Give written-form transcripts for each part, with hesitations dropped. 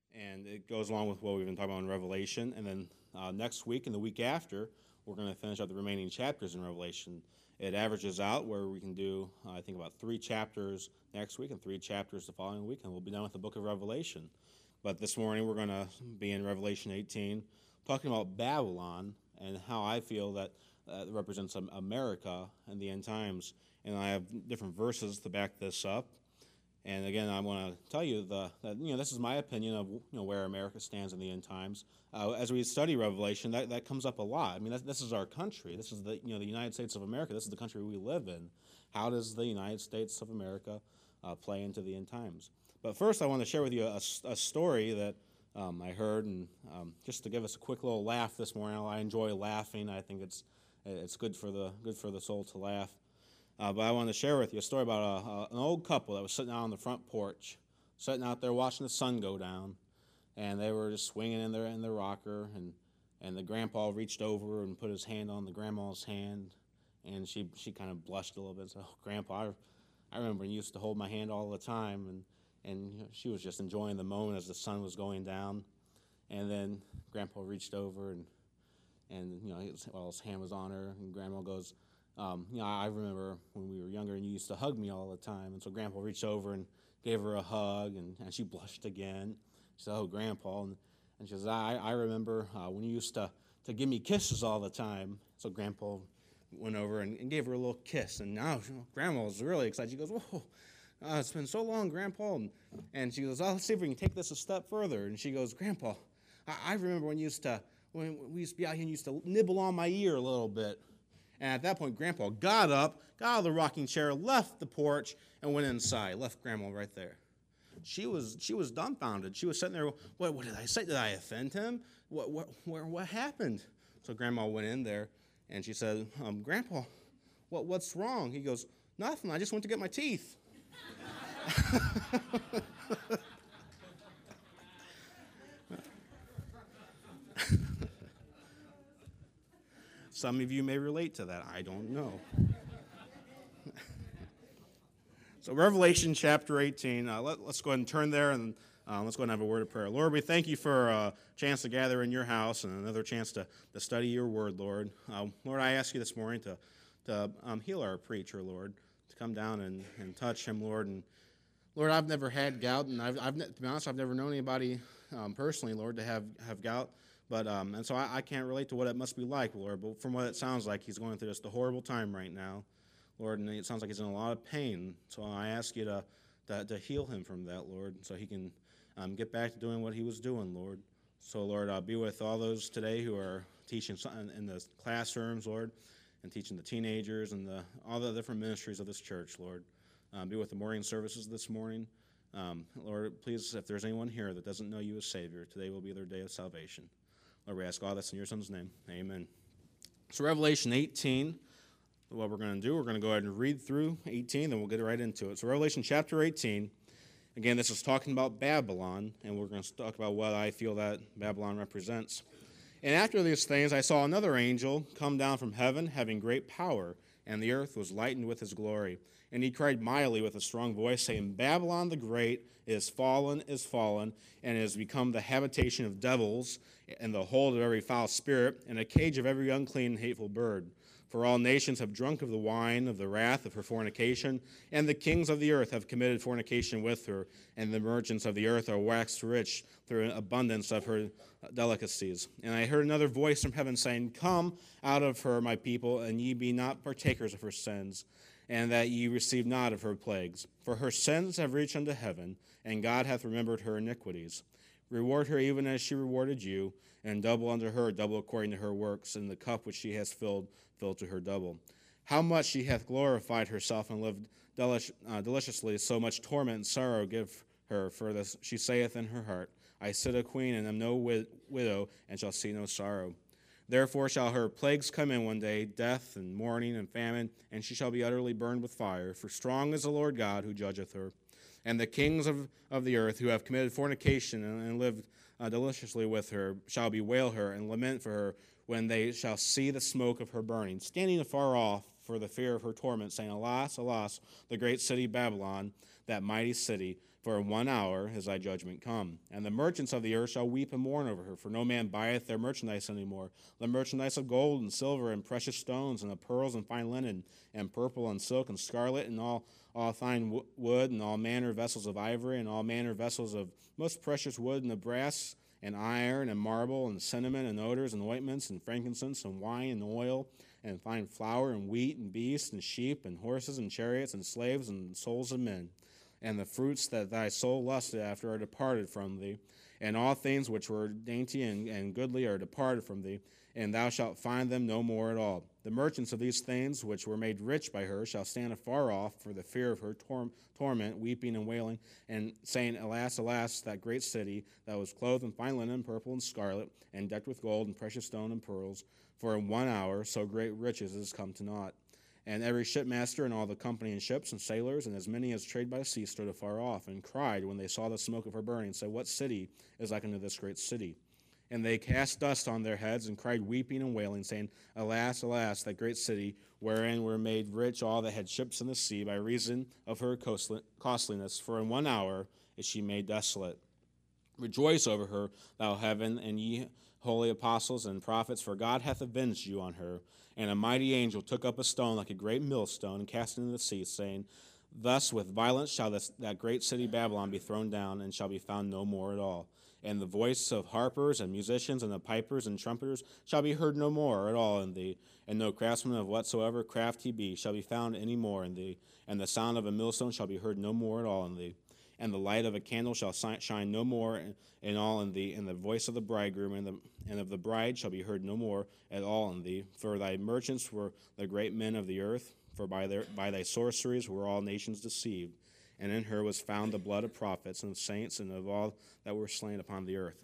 and it goes along with what we've been talking about in Revelation. And then next week and the week after, we're going to finish up the remaining chapters in Revelation. It averages out where we can do, I think, about 3 chapters next week and 3 chapters the following week, and we'll be done with the book of Revelation. But this morning we're going to be in Revelation 18, talking about Babylon and how I feel that represents America in the end times. And I have different verses to back this up. And again, I want to tell you that this is my opinion of where America stands in the end times. As we study Revelation, that comes up a lot. I mean, this is our country. This is the United States of America. This is the country we live in. How does the United States of America play into the end times? But first, I want to share with you a story that I heard, and just to give us a quick little laugh this morning. I enjoy laughing. I think it's good for the soul to laugh. But I want to share with you a story about an old couple that was sitting out on the front porch, sitting out there watching the sun go down, and they were just swinging in their rocker, and the grandpa reached over and put his hand on the grandma's hand, and she kind of blushed a little bit and said, "Oh, Grandpa, I remember you used to hold my hand all the time," and she was just enjoying the moment as the sun was going down, and then Grandpa reached over and his hand was on her, and Grandma goes, I remember when we were younger and you used to hug me all the time. And so Grandpa reached over and gave her a hug, and she blushed again. She said, "Oh, Grandpa." And she says, I remember when you used to give me kisses all the time. So Grandpa went over and gave her a little kiss. And now Grandma was really excited. She goes, "Whoa, it's been so long, Grandpa." And she goes, "Oh, let's see if we can take this a step further." And she goes, "Grandpa, I remember when we used to be out here and you used to nibble on my ear a little bit." And at that point, Grandpa got up, got out of the rocking chair, left the porch, and went inside. Left Grandma right there. She was dumbfounded. She was sitting there. What did I say? Did I offend him? What happened? So Grandma went in there, and she said, "Grandpa, what's wrong?" He goes, "Nothing. I just went to get my teeth." Some of you may relate to that. I don't know. So Revelation chapter 18, let's go ahead and turn there, and let's go ahead and have a word of prayer. Lord, we thank you for a chance to gather in your house and another chance to study your word, Lord. Lord, I ask you this morning to heal our preacher, Lord, to come down and touch him, Lord. And Lord, I've never had gout, and to be honest, I've never known anybody personally, Lord, to have gout. But and so I can't relate to what it must be like, Lord. But from what it sounds like, he's going through just a horrible time right now, Lord. And it sounds like he's in a lot of pain. So I ask you to heal him from that, Lord, so he can get back to doing what he was doing, Lord. So, Lord, be with all those today who are teaching in the classrooms, Lord, and teaching the teenagers and all the different ministries of this church, Lord. Be with the morning services this morning. Lord, please, if there's anyone here that doesn't know you as Savior, today will be their day of salvation. Lord, we ask all this in your Son's name. Amen. So Revelation 18, what we're going to do, we're going to go ahead and read through 18, then we'll get right into it. So Revelation chapter 18, again, this is talking about Babylon, and we're going to talk about what I feel that Babylon represents. "And after these things I saw another angel come down from heaven, having great power, and the earth was lightened with his glory. And he cried mightily with a strong voice, saying, Babylon the great is fallen, and has become the habitation of devils, and the hold of every foul spirit, and a cage of every unclean and hateful bird. For all nations have drunk of the wine of the wrath of her fornication, and the kings of the earth have committed fornication with her, and the merchants of the earth are waxed rich through an abundance of her delicacies. And I heard another voice from heaven saying, Come out of her, my people, and ye be not partakers of her sins, and that ye receive not of her plagues. For her sins have reached unto heaven, and God hath remembered her iniquities. Reward her even as she rewarded you, and double unto her, double according to her works, and the cup which she has filled to her double. How much she hath glorified herself and lived deliciously, so much torment and sorrow give her. For this she saith in her heart, I sit a queen, and am no widow, and shall see no sorrow. Therefore shall her plagues come in one day, death and mourning and famine, and she shall be utterly burned with fire. For strong is the Lord God who judgeth her. And the kings of the earth who have committed fornication and lived deliciously with her shall bewail her and lament for her when they shall see the smoke of her burning, standing afar off for the fear of her torment, saying, Alas, alas, the great city Babylon, that mighty city, for in 1 hour is thy judgment come. And the merchants of the earth shall weep and mourn over her, for no man buyeth their merchandise any more. The merchandise of gold and silver and precious stones, and of pearls and fine linen, and purple and silk and scarlet, and all fine wood, and all manner vessels of ivory, and all manner vessels of most precious wood, and of brass, and iron, and marble, and cinnamon, and odors, and ointments, and frankincense, and wine, and oil, and fine flour, and wheat, and beasts, and sheep, and horses, and chariots, and slaves, and souls of men. And the fruits that thy soul lusted after are departed from thee, and all things which were dainty and goodly are departed from thee, and thou shalt find them no more at all. The merchants of these things which were made rich by her shall stand afar off for the fear of her torment, weeping and wailing, and saying, Alas, alas, that great city that was clothed in fine linen, purple and scarlet, and decked with gold and precious stone and pearls, for in 1 hour so great riches is come to naught. And every shipmaster and all the company in ships and sailors, and as many as trade by sea, stood afar off, and cried when they saw the smoke of her burning, said, What city is like unto this great city? And they cast dust on their heads, and cried weeping and wailing, saying, Alas, alas, that great city, wherein were made rich all that had ships in the sea, by reason of her costliness, for in 1 hour is she made desolate. Rejoice over her, thou heaven, and ye holy apostles and prophets, for God hath avenged you on her. And a mighty angel took up a stone like a great millstone, and cast it into the sea, saying, Thus with violence shall that great city Babylon be thrown down, and shall be found no more at all. And the voice of harpers and musicians and the pipers and trumpeters shall be heard no more at all in thee. And no craftsman of whatsoever craft he be shall be found any more in thee. And the sound of a millstone shall be heard no more at all in thee. And the light of a candle shall shine no more in all in thee. And the voice of the bridegroom and of the bride shall be heard no more at all in thee. For thy merchants were the great men of the earth, for by thy sorceries were all nations deceived. And in her was found the blood of prophets and of saints and of all that were slain upon the earth.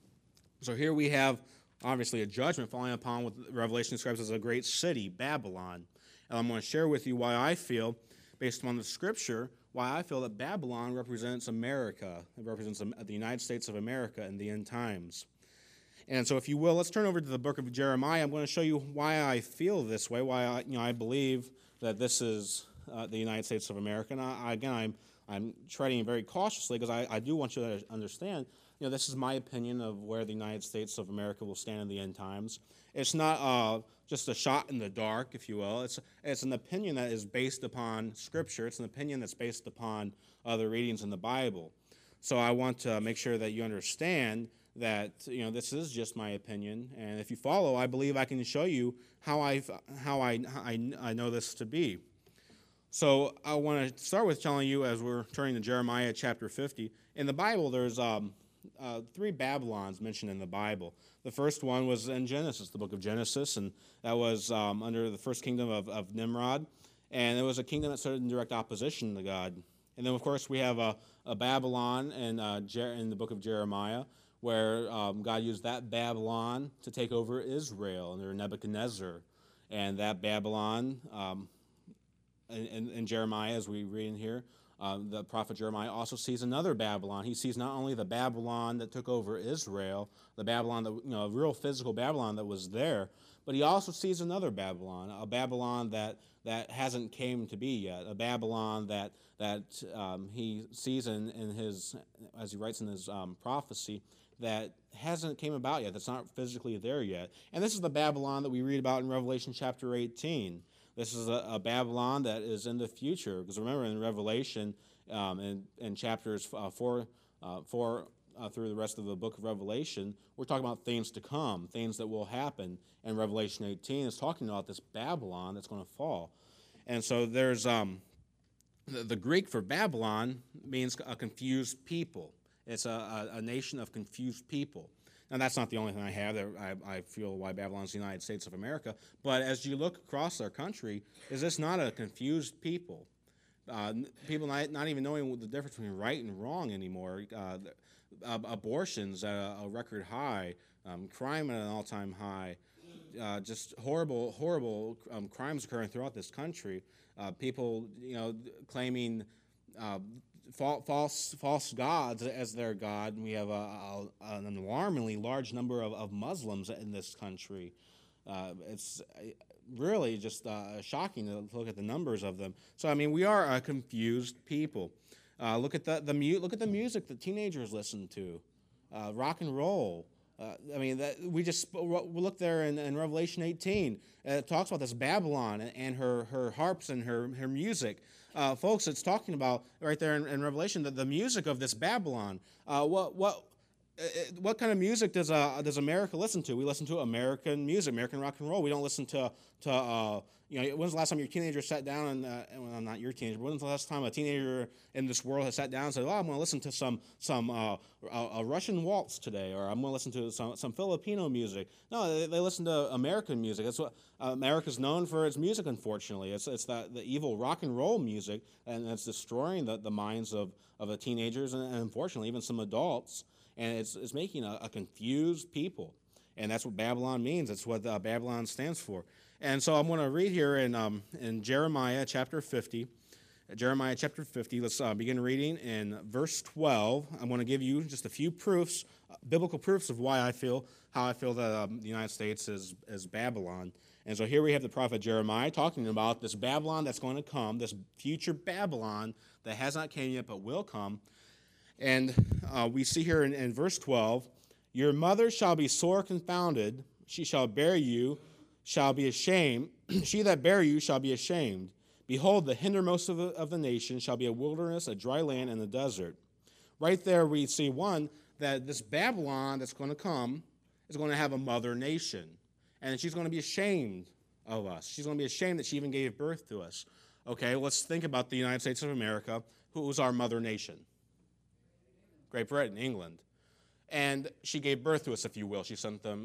So here we have, obviously, a judgment falling upon what Revelation describes as a great city, Babylon. And I'm going to share with you why I feel, based on the Scripture, why I feel that Babylon represents America. It represents the United States of America in the end times. And so if you will, let's turn over to the book of Jeremiah. I'm going to show you why I feel this way, why I believe that this is the United States of America. And I'm treading very cautiously because I do want you to understand, this is my opinion of where the United States of America will stand in the end times. It's not just a shot in the dark, if you will. It's an opinion that is based upon Scripture. It's an opinion that's based upon other readings in the Bible. So I want to make sure that you understand that this is just my opinion, and if you follow, I believe I can show you how I know this to be. So I want to start with telling you, as we're turning to Jeremiah chapter 50, in the Bible there's 3 Babylons mentioned in the Bible. The first one was in Genesis, the book of Genesis, and that was under the first kingdom of Nimrod, and it was a kingdom that stood in direct opposition to God. And then, of course, we have a Babylon in the book of Jeremiah, where God used that Babylon to take over Israel under Nebuchadnezzar. And that Babylon, in Jeremiah, as we read in here, the prophet Jeremiah also sees another Babylon. He sees not only the Babylon that took over Israel, the Babylon, a real physical Babylon that was there, but he also sees another Babylon, a Babylon that hasn't came to be yet, a Babylon that he sees in his, as he writes in his prophecy, that hasn't came about yet, that's not physically there yet. And this is the Babylon that we read about in Revelation chapter 18. This is a Babylon that is in the future, because remember in Revelation, in chapters 4 through the rest of the book of Revelation, we're talking about things to come, things that will happen. And Revelation 18 is talking about this Babylon that's going to fall. And so there's the Greek for Babylon means a confused people. It's a nation of confused people. Now, that's not the only thing I have. I feel why Babylon's the United States of America. But as you look across our country, is this not a confused people? People not even knowing the difference between right and wrong anymore. Abortions at a record high. Crime at an all-time high. Just horrible crimes occurring throughout this country. People, claiming false gods as their God. We have an alarmingly large number of Muslims in this country. It's really just shocking to look at the numbers of them. So, we are a confused people. Look at look at the music that teenagers listen to, rock and roll. We just look there in Revelation 18. It talks about this Babylon and her harps and her music. Folks, it's talking about right there in Revelation the music of this Babylon. What kind of music does America listen to? We listen to American music, American rock and roll. We don't listen to when's the last time your teenager sat down and well, not your teenager, but when's the last time a teenager in this world has sat down and said, I'm going to listen to some Russian waltz today, or I'm going to listen to some Filipino music. No, they listen to American music. That's what America's known for its music, unfortunately. It's the evil rock and roll music, and it's destroying the minds of the teenagers and unfortunately even some adults. And it's making a confused people. And that's what Babylon means. That's what Babylon stands for. And so I'm going to read here in Jeremiah chapter 50. Jeremiah chapter 50, let's begin reading in verse 12. I'm going to give you just a few proofs, biblical proofs of how I feel that the United States is Babylon. And so here we have the prophet Jeremiah talking about this Babylon that's going to come, this future Babylon that has not came yet but will come. And we see here in verse 12, your mother shall be sore confounded, she shall bear you, shall be ashamed, she that bear you shall be ashamed. Behold, the hindermost of the nation shall be a wilderness, a dry land, and a desert. Right there we see, one, that this Babylon that's going to come is going to have a mother nation. And she's going to be ashamed of us. She's going to be ashamed that she even gave birth to us. Okay, let's think about the United States of America. Who's our mother nation? Great Britain, England. And she gave birth to us, if you will. She sent them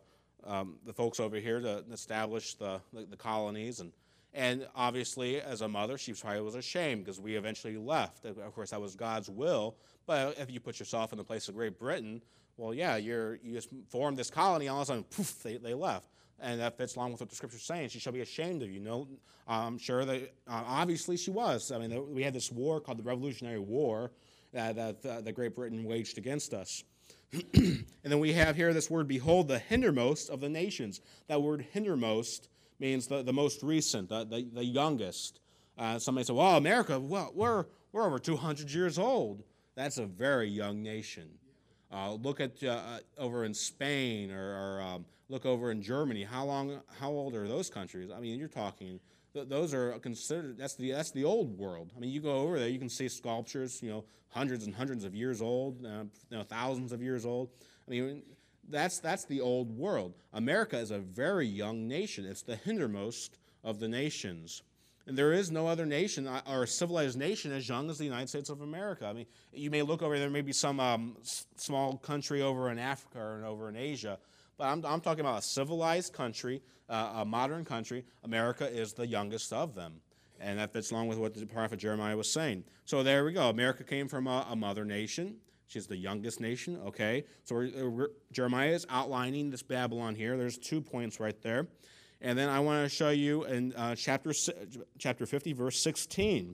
the folks over here to establish the colonies. And obviously, as a mother, she probably was ashamed because we eventually left. Of course, that was God's will. But if you put yourself in the place of Great Britain, well, yeah, you just formed this colony, and all of a sudden, poof, they left. And that fits along with what the Scripture's saying. She shall be ashamed of you. No, I'm sure that obviously she was. I mean, we had this war called the Revolutionary War that Great Britain waged against us. And then we have here this word, behold, the hindermost of the nations. That word hindermost means the most recent, the youngest. Somebody said, well, America, well, we're over 200 years old. That's a very young nation. Look at over in Spain or look over in Germany. How old are those countries? I mean, you're talking, those are considered, that's the old world. I mean, you go over there, you can see sculptures, hundreds and hundreds of years old, thousands of years old. I mean, that's the old world. America is a very young nation. It's the hindermost of the nations. And there is no other nation or civilized nation as young as the United States of America. I mean, you may look over there, maybe some small country over in Africa or over in Asia, but I'm talking about a civilized country, a modern country. America is the youngest of them. And that fits along with what the prophet Jeremiah was saying. So there we go. America came from a mother nation. She's the youngest nation, okay? So Jeremiah is outlining this Babylon here. There's 2 points right there. And then I want to show you in chapter 50, verse 16.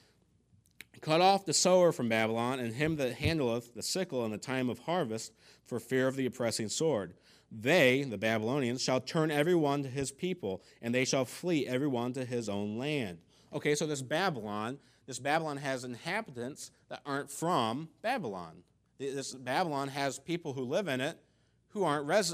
Cut off the sower from Babylon, and him that handleth the sickle in the time of harvest, for fear of the oppressing sword. They, the Babylonians, shall turn every one to his people, and they shall flee every one to his own land. Okay, so this Babylon has inhabitants that aren't from Babylon. This Babylon has people who live in it who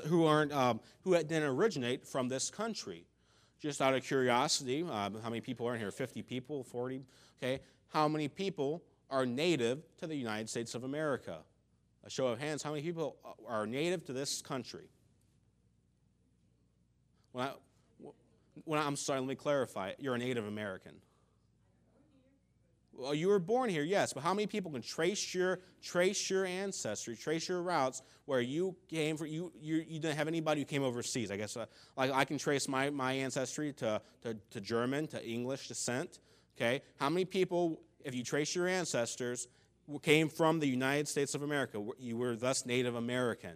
didn't originate from this country. Just out of curiosity, how many people are in here? 50 people, 40? Okay, how many people are native to the United States of America? A show of hands, how many people are native to this country? I'm sorry, let me clarify. You're a Native American. Well, you were born here, yes, but how many people can trace your ancestry, trace your routes where you came from? You didn't have anybody who came overseas. I guess like I can trace my ancestry to German, to English descent. Okay, how many people, if you trace your ancestors, came from the United States of America? You were thus Native American.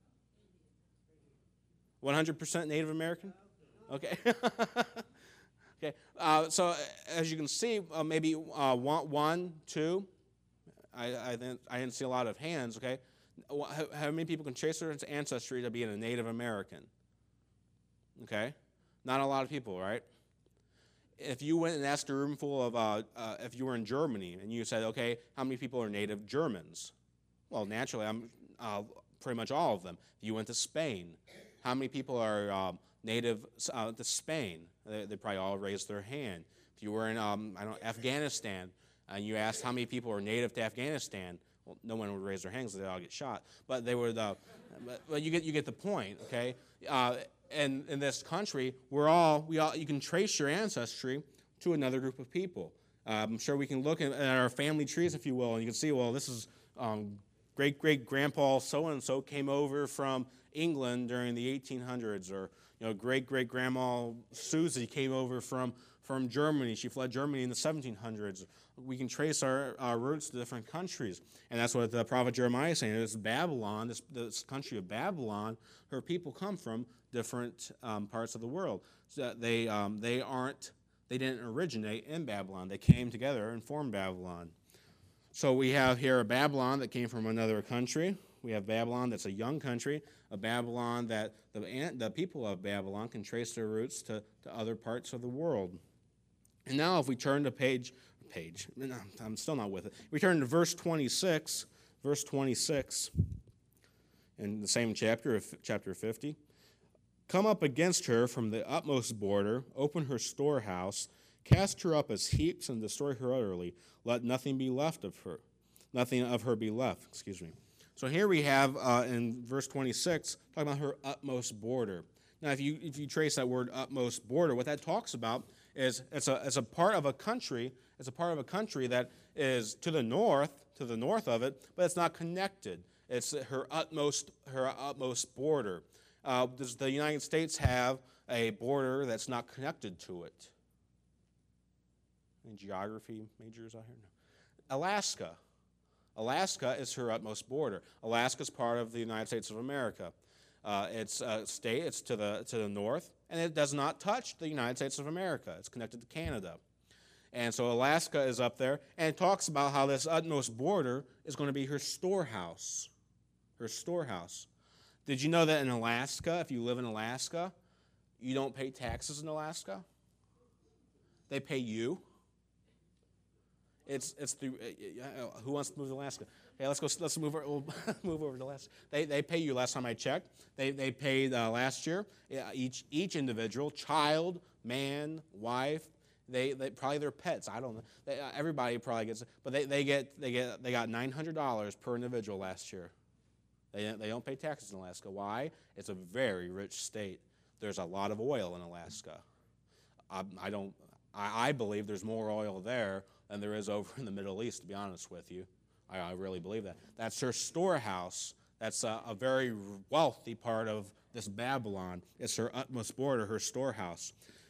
100% Native American? Okay. Okay. So as you can see, maybe 1, 2. I didn't see a lot of hands. Okay. How many people can trace their ancestry to being a Native American? Okay. Not a lot of people, right? if you went and asked a room full of, if you were in Germany and you said, okay, how many people are native Germans? Well, naturally, pretty much all of them. If you went to Spain, how many people are native to Spain? They probably all raised their hand. If you were in, Afghanistan, and you asked how many people are native to Afghanistan, well, no one would raise their hands; they all get shot. But they would. But you get the point, okay? And in this country, you can trace your ancestry to another group of people. I'm sure we can look at our family trees, if you will, and you can see, well, this is great-great-grandpa so-and-so came over from England during the 1800s, or great-great-grandma Susie came over from Germany. She fled Germany in the 1700s. We can trace our roots to different countries. And that's what the prophet Jeremiah is saying. This Babylon, this country of Babylon, her people come from different parts of the world. So they didn't originate in Babylon. They came together and formed Babylon. So we have here a Babylon that came from another country. We have Babylon that's a young country, a Babylon that the people of Babylon can trace their roots to other parts of the world. And now if we turn to I'm still not with it. We turn to verse 26 in the same chapter 50. Come up against her from the utmost border, open her storehouse, cast her up as heaps and destroy her utterly. Let nothing of her be left. Excuse me. So here we have in verse 26 talking about her utmost border. Now, if you trace that word utmost border, what that talks about is it's a part of a country. It's a part of a country that is to the north of it, but it's not connected. It's her utmost border. Does the United States have a border that's not connected to it? Any geography majors out here? No. Alaska is her utmost border. Alaska is part of the United States of America. It's a state. It's to the north, and it does not touch the United States of America. It's connected to Canada. And so Alaska is up there, and it talks about how this utmost border is going to be her storehouse. Her storehouse. Did you know that in Alaska, if you live in Alaska, you don't pay taxes in Alaska? They pay you. It's through. Who wants to move to Alaska? Hey, let's move over to Alaska. They pay you. Last time I checked, they paid last year. Each individual, child, man, wife. They probably their pets. I don't know. Everybody probably gets, but they got $900 per individual last year. They don't pay taxes in Alaska. Why? It's a very rich state. There's a lot of oil in Alaska. I believe there's more oil there than there is over in the Middle East, to be honest with you. I really believe that. That's her storehouse. That's a very wealthy part of this Babylon. It's her utmost border, her storehouse.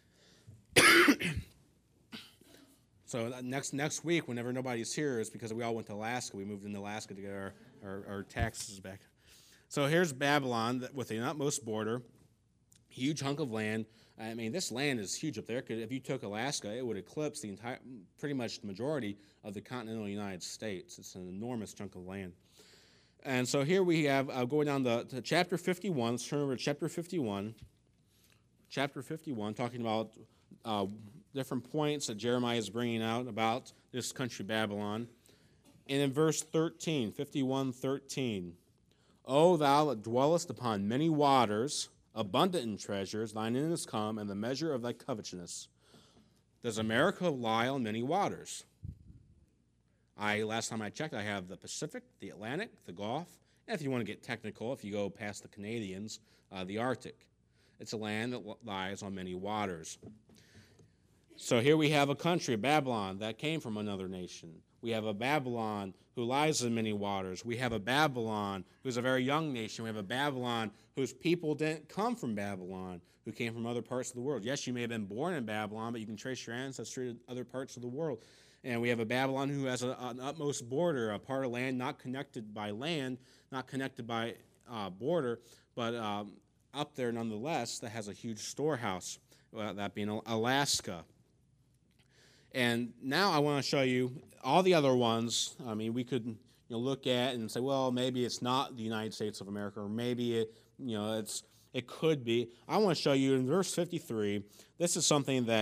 So next week, whenever nobody's here, is because we all went to Alaska. We moved into Alaska to get our taxes back. So here's Babylon with the utmost border, huge hunk of land. I mean, this land is huge up there. If you took Alaska, it would eclipse pretty much the majority of the continental United States. It's an enormous chunk of land. And so here we have, going down to chapter 51. Let's turn over to chapter 51. Chapter 51, talking about different points that Jeremiah is bringing out about this country Babylon. And in verse 13, 51:13, O thou that dwellest upon many waters, abundant in treasures, thine end is come, and the measure of thy covetousness. Does America lie on many waters? Last time I checked, I have the Pacific, the Atlantic, the Gulf, and if you want to get technical, if you go past the Canadians, the Arctic. It's a land that lies on many waters. So here we have a country, Babylon, that came from another nation. We have a Babylon who lies in many waters. We have a Babylon who's a very young nation. We have a Babylon whose people didn't come from Babylon, who came from other parts of the world. Yes, you may have been born in Babylon, but you can trace your ancestry to other parts of the world. And we have a Babylon who has an utmost border, a part of land not connected by land, not connected by border, but up there nonetheless, that has a huge storehouse, that being Alaska. And now I want to show you all the other ones. I mean, we could look at and say, well, maybe it's not the United States of America, or maybe it could be. I want to show you in verse 53. This is something that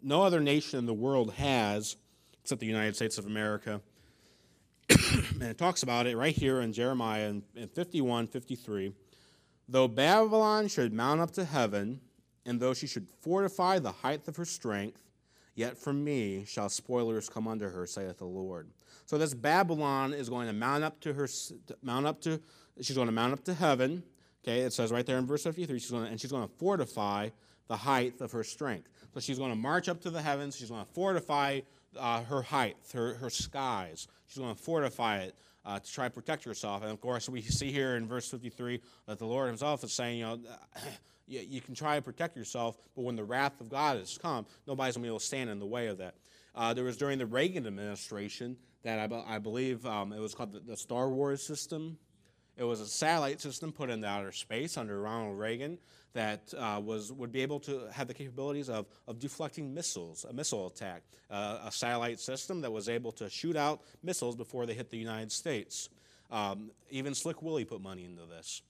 no other nation in the world has, except the United States of America. And it talks about it right here in Jeremiah in 51:53. Though Babylon should mount up to heaven, and though she should fortify the height of her strength, yet from me shall spoilers come unto her, saith the Lord. So this Babylon is going to mount up to she's going to mount up to heaven. Okay, it says right there in verse 53, she's going to fortify the height of her strength. So she's going to march up to the heavens. She's going to fortify her height, her skies. She's going to fortify it to try to protect herself. And of course, we see here in verse 53 that the Lord himself is saying, you can try to protect yourself, but when the wrath of God has come, nobody's going to be able to stand in the way of that. There was during the Reagan administration that I believe it was called the Star Wars system. It was a satellite system put into outer space under Ronald Reagan that would be able to have the capabilities of deflecting missiles, a missile attack, a satellite system that was able to shoot out missiles before they hit the United States. Even Slick Willie put money into this,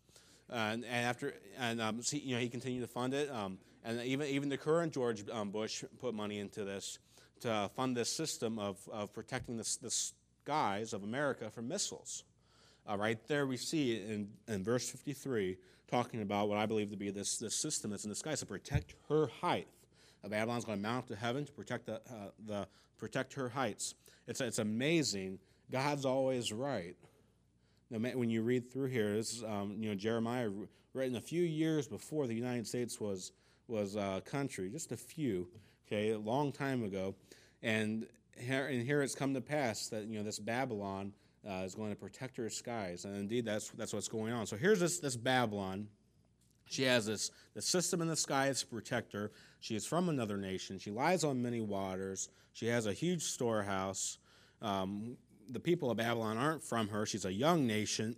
he continued to fund it, and even the current George Bush put money into this to fund this system of protecting the skies of America from missiles. Right there we see in verse 53 talking about what I believe to be this system that's in the skies to protect her height. Babylon's going to mount up to heaven to protect her heights. It's amazing. God's always right. Now, when you read through here, this is Jeremiah written a few years before the United States was a country, just a few, a long time ago, and here it's come to pass that this Babylon is going to protect her skies, and indeed that's what's going on. So here's this Babylon. She has this system in the skies to protect her. She is from another nation. She lies on many waters. She has a huge storehouse. The people of Babylon aren't from her. She's a young nation.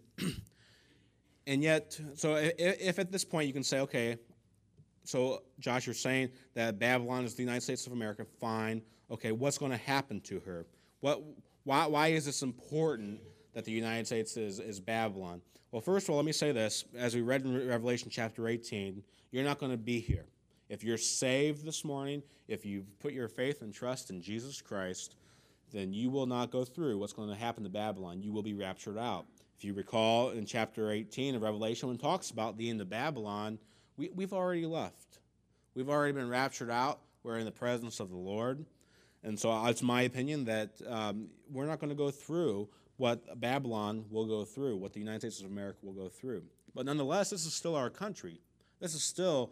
And yet, so if at this point you can say, okay, so Josh, you're saying that Babylon is the United States of America, fine. Okay, what's going to happen to her? Why is this important that the United States is Babylon? Well, first of all, let me say this. As we read in Revelation chapter 18, you're not going to be here. If you're saved this morning, if you've put your faith and trust in Jesus Christ, then you will not go through what's going to happen to Babylon. You will be raptured out. If you recall in chapter 18 of Revelation, when it talks about the end of Babylon, we've already left. We've already been raptured out. We're in the presence of the Lord. And so it's my opinion that we're not going to go through what Babylon will go through, what the United States of America will go through. But nonetheless, this is still our country. This is still,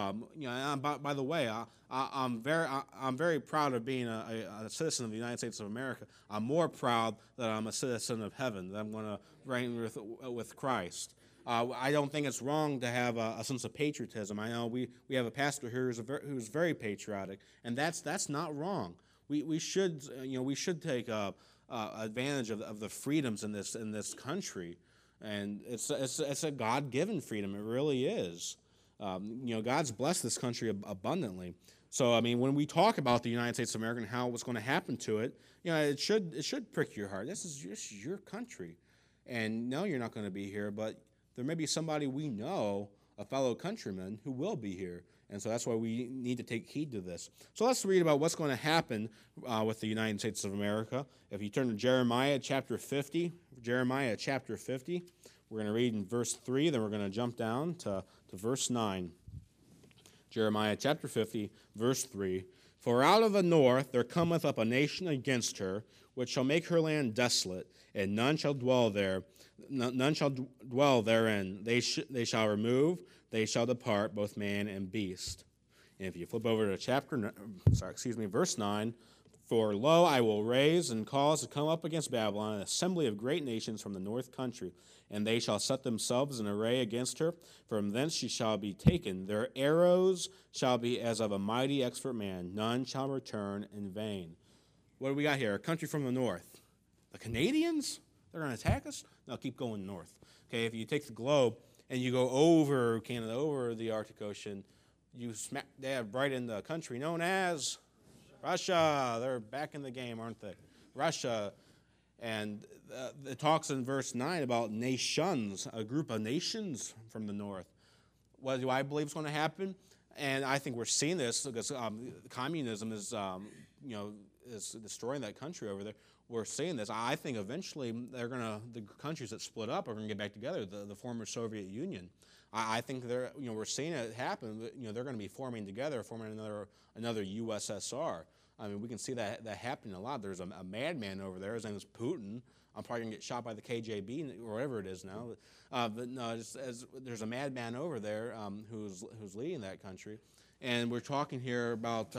by the way, I'm very proud of being a citizen of the United States of America. I'm more proud that I'm a citizen of heaven, that I'm going to reign with Christ. I don't think it's wrong to have a sense of patriotism. I know we have a pastor here who's very patriotic, and that's not wrong. We should take advantage of the freedoms in this country, and it's a God-given freedom. It really is. God's blessed this country abundantly. So I mean, when we talk about the United States of America and what's going to happen to it, it should prick your heart. This is your country, and no, you're not going to be here, but there may be somebody we know, a fellow countryman, who will be here. And so that's why we need to take heed to this. So let's read about what's going to happen with the United States of America. If you turn to Jeremiah chapter 50, we're going to read in verse 3, then we're going to jump down to verse 9. Jeremiah chapter 50, verse 3. For out of the north there cometh up a nation against her, which shall make her land desolate, and none shall dwell there. None shall dwell therein. They shall remove, they shall depart, both man and beast. And if you flip over to verse 9, for lo, I will raise and cause to come up against Babylon an assembly of great nations from the north country, and they shall set themselves in array against her. From thence she shall be taken. Their arrows shall be as of a mighty expert man. None shall return in vain. What do we got here? A country from the north. The Canadians? They're going to attack us? No, keep going north. Okay, if you take the globe and you go over Canada, over the Arctic Ocean, you smack dab right in the country known as Russia. They're back in the game, aren't they? Russia. And it talks in verse 9 about nations, a group of nations from the north. What do I believe is going to happen? And I think we're seeing this because communism is, is destroying that country over there. We're seeing this. I think eventually the countries that split up are going to get back together, the former Soviet Union. I think we're seeing it happen. They're going to be forming together, forming another USSR. I mean, we can see that happening a lot. There's a madman over there. His name is Putin. I'm probably going to get shot by the KGB or whatever it is now. But no, there's a madman over there who's leading that country. And we're talking here about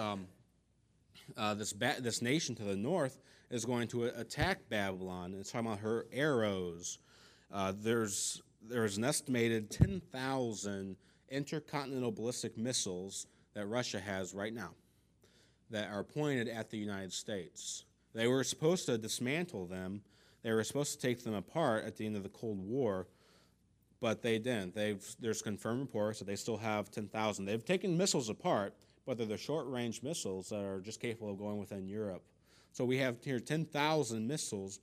this nation to the north is going to attack Babylon. It's talking about her arrows. There's an estimated 10,000 intercontinental ballistic missiles that Russia has right now that are pointed at the United States. They were supposed to dismantle them. They were supposed to take them apart at the end of the Cold War, but they didn't. There's confirmed reports that they still have 10,000. They've taken missiles apart, but they're the short-range missiles that are just capable of going within Europe. So we have here 10,000 missiles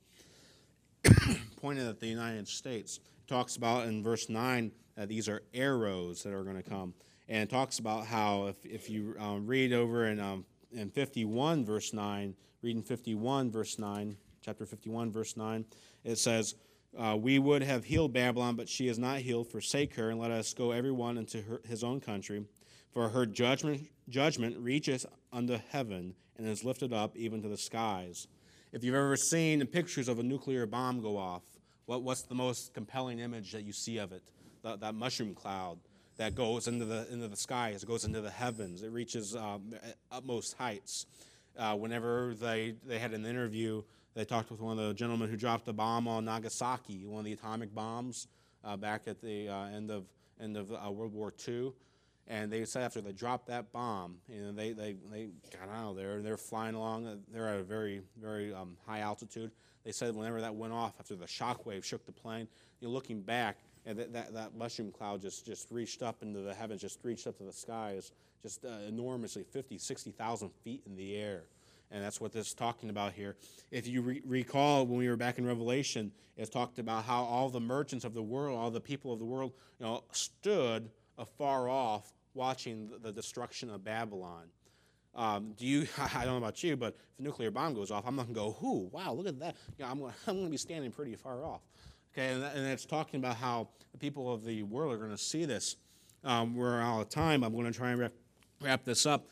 pointed at the United States. It talks about in verse 9 that these are arrows that are going to come. And it talks about how if you read over in 51 verse 9, reading 51 verse 9, chapter 51 verse 9, it says, we would have healed Babylon, but she is not healed. Forsake her, and let us go every one into his own country. For her judgment reacheth unto heaven, and is lifted up even to the skies. If you've ever seen pictures of a nuclear bomb go off, what's the most compelling image that you see of it? That mushroom cloud that goes into the skies, it goes into the heavens. It reaches utmost heights. Whenever they had an interview, they talked with one of the gentlemen who dropped the bomb on Nagasaki, one of the atomic bombs back at the end of World War II. And they said after they dropped that bomb, they got out of there. They're flying along. They're at a very, very high altitude. They said whenever that went off, after the shock wave shook the plane, you're looking back, and that mushroom cloud just reached up into the heavens, just reached up to the skies, just enormously, 50, 60,000 feet in the air. And that's what this is talking about here. If you recall when we were back in Revelation, it talked about how all the merchants of the world, all the people of the world, stood afar off watching the destruction of Babylon. I don't know about you, but if a nuclear bomb goes off, I'm not going to go, "Ooh, wow, look at that." I'm going to be standing pretty far off. Okay, and it's talking about how the people of the world are going to see this. We're out of time. I'm going to try and wrap this up.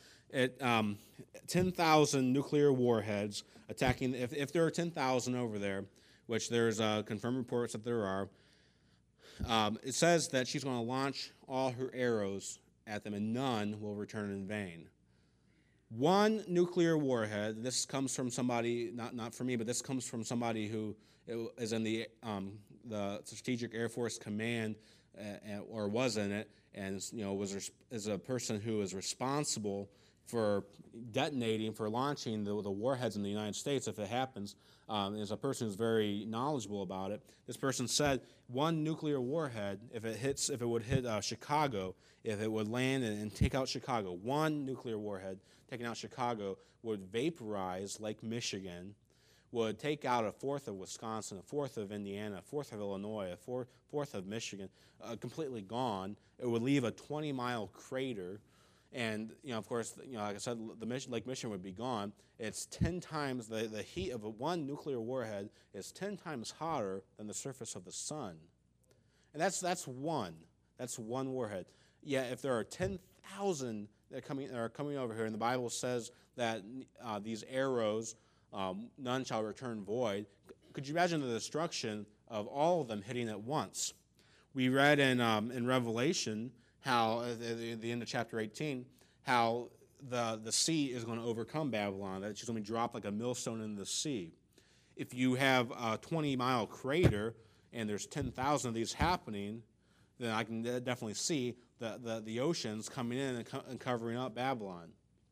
10,000 nuclear warheads attacking. If there are 10,000 over there, which there's confirmed reports that there are, it says that she's going to launch all her arrows at them, and none will return in vain. One nuclear warhead. This comes from somebody, not from me, but this comes from somebody who is in the Strategic Air Force Command, or was in it, and is a person who is responsible for detonating, for launching the warheads in the United States if it happens. Is a person who's very knowledgeable about it. This person said one nuclear warhead, if it would hit Chicago, if it would land and take out Chicago, one nuclear warhead taking out Chicago would vaporize Lake Michigan, would take out a fourth of Wisconsin, a fourth of Indiana, a fourth of Illinois, a fourth of Michigan, completely gone. It would leave a 20-mile crater. And, of course, like I said, Lake Michigan would be gone. It's 10 times, the heat of one nuclear warhead is 10 times hotter than the surface of the sun. And that's one warhead. Yet if there are 10,000 that are coming over here, and the Bible says that these arrows, none shall return void, could you imagine the destruction of all of them hitting at once? We read in Revelation how at the end of chapter 18, how the sea is going to overcome Babylon, that she's going to be dropped like a millstone in the sea. If you have a 20-mile crater and there's 10,000 of these happening, then I can definitely see the oceans coming in and covering up Babylon.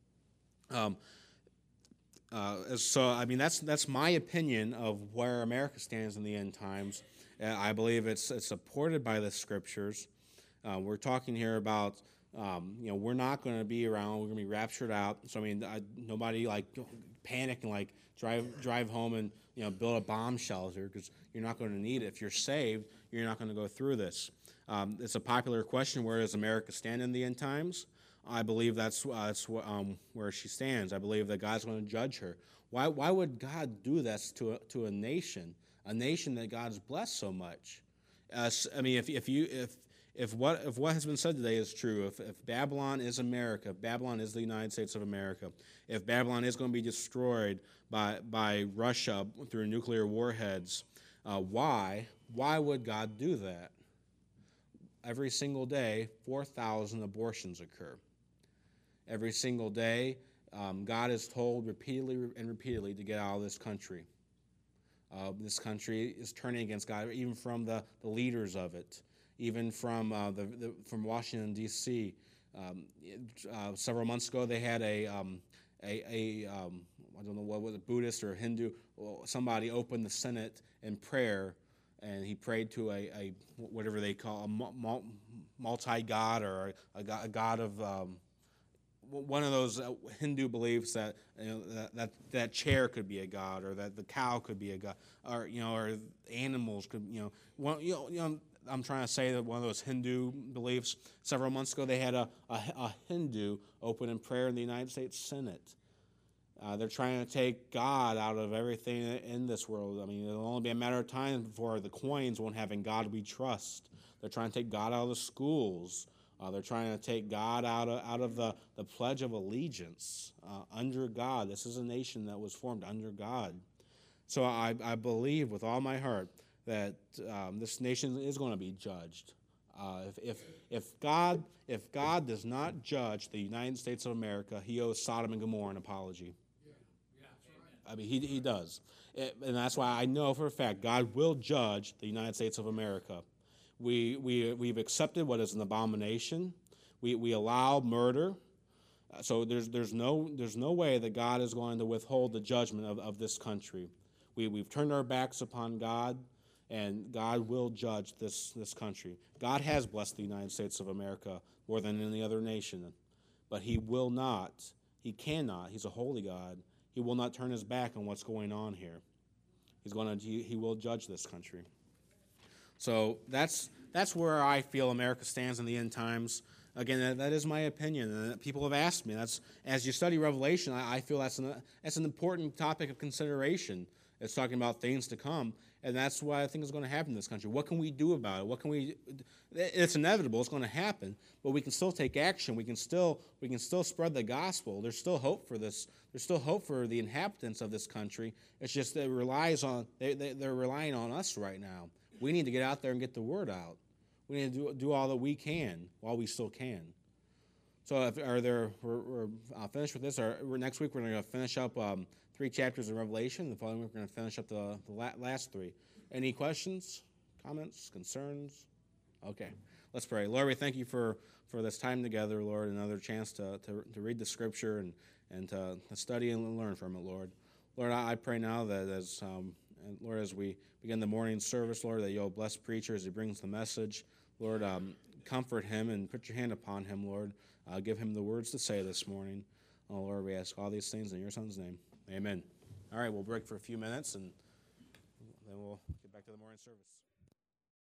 So, I mean, that's my opinion of where America stands in the end times. I believe it's supported by the scriptures. We're talking here about, we're not going to be around. We're going to be raptured out. So, I mean, nobody panic and drive home and build a bomb shelter, because you're not going to need it. If you're saved, you're not going to go through this. It's a popular question: where does America stand in the end times? I believe that's where she stands. I believe that God's going to judge her. Why would God do this to a nation that God's blessed so much? I mean, if what has been said today is true, if Babylon is America, if Babylon is the United States of America, if Babylon is going to be destroyed by Russia through nuclear warheads, why would God do that? Every single day, 4,000 abortions occur. Every single day, God is told repeatedly and repeatedly to get out of this country. This country is turning against God, even from the leaders of it, even from from Washington D.C. Several months ago, they had I don't know what was it, Buddhist or Hindu, somebody opened the Senate in prayer, and he prayed to a whatever they call a multi-god or a god of one of those Hindu beliefs that that chair could be a god, or that the cow could be a god, or or animals could I'm trying to say that one of those Hindu beliefs. Several months ago, they had a Hindu open in prayer in the United States Senate. They're trying to take God out of everything in this world. I mean, it'll only be a matter of time before the coins won't have "In God We Trust." They're trying to take God out of the schools. They're trying to take God out of the Pledge of Allegiance under God. This is a nation that was formed under God. So I believe with all my heart that this nation is going to be judged. If God does not judge the United States of America, he owes Sodom and Gomorrah an apology. I mean, he does. And that's why I know for a fact God will judge the United States of America. We've accepted what is an abomination. We allow murder. So there's no way that God is going to withhold the judgment of this country. We've turned our backs upon God, and God will judge this country. God has blessed the United States of America more than any other nation, but he will not, he cannot, he's a holy God, he will not turn his back on what's going on here. He will judge this country. So that's where I feel America stands in the end times. Again, that is my opinion, and people have asked me. As you study Revelation, I feel that's an important topic of consideration. It's talking about things to come, and that's what I think is going to happen in this country. What can we do about it? It's inevitable. It's going to happen, but we can still take action. We can still spread the gospel. There's still hope for this. There's still hope for the inhabitants of this country. It's just that they're relying on us right now. We need to get out there and get the word out. We need to do all that we can while we still can. So we're finished with this. Next week we're going to finish up 3 chapters of Revelation. The following week we're going to finish up the last 3. Any questions, comments, concerns? Okay, let's pray. Lord, we thank you for this time together, Lord, another chance to read the Scripture and to study and learn from it, Lord. Lord, I pray now that as we begin the morning service, Lord, that you'll bless preacher as he brings the message. Lord, comfort him and put your hand upon him, Lord. Give him the words to say this morning. Oh, Lord, we ask all these things in your Son's name. Amen. All right, we'll break for a few minutes, and then we'll get back to the morning service.